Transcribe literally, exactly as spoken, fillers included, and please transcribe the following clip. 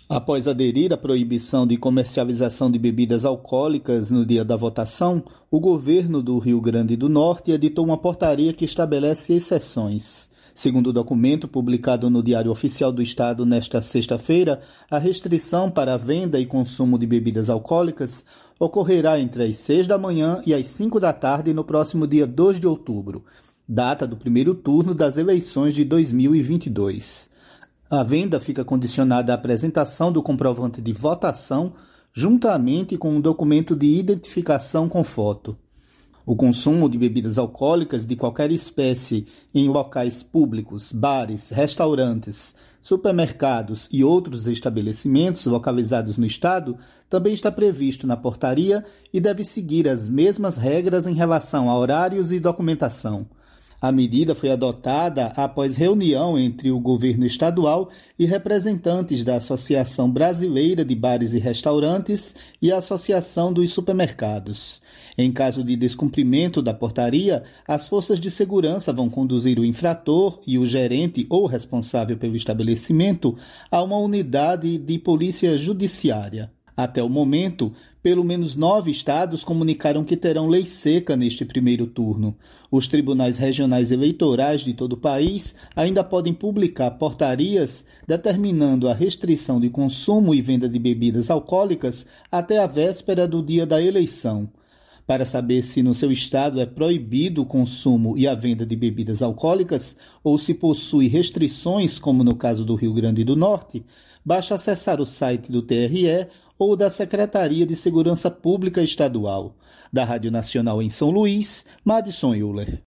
Após aderir à proibição de comercialização de bebidas alcoólicas no dia da votação, o governo do Rio Grande do Norte editou uma portaria que estabelece exceções. Segundo o documento publicado no Diário Oficial do Estado nesta sexta-feira, a restrição para a venda e consumo de bebidas alcoólicas ocorrerá entre as seis da manhã e as cinco da tarde no próximo dia dois de outubro, data do primeiro turno das eleições de dois mil e vinte e dois. A venda fica condicionada à apresentação do comprovante de votação juntamente com um documento de identificação com foto. O consumo de bebidas alcoólicas de qualquer espécie em locais públicos, bares, restaurantes, supermercados e outros estabelecimentos localizados no Estado também está previsto na portaria e deve seguir as mesmas regras em relação a horários e documentação. A medida foi adotada após reunião entre o governo estadual e representantes da Associação Brasileira de Bares e Restaurantes e a Associação dos Supermercados. Em caso de descumprimento da portaria, as forças de segurança vão conduzir o infrator e o gerente ou responsável pelo estabelecimento a uma unidade de polícia judiciária. Até o momento, pelo menos nove estados comunicaram que terão lei seca neste primeiro turno. Os tribunais regionais eleitorais de todo o país ainda podem publicar portarias determinando a restrição de consumo e venda de bebidas alcoólicas até a véspera do dia da eleição. Para saber se no seu estado é proibido o consumo e a venda de bebidas alcoólicas ou se possui restrições, como no caso do Rio Grande do Norte, basta acessar o site do T R E ou da Secretaria de Segurança Pública Estadual. Da Rádio Nacional em São Luís, Madison Euler.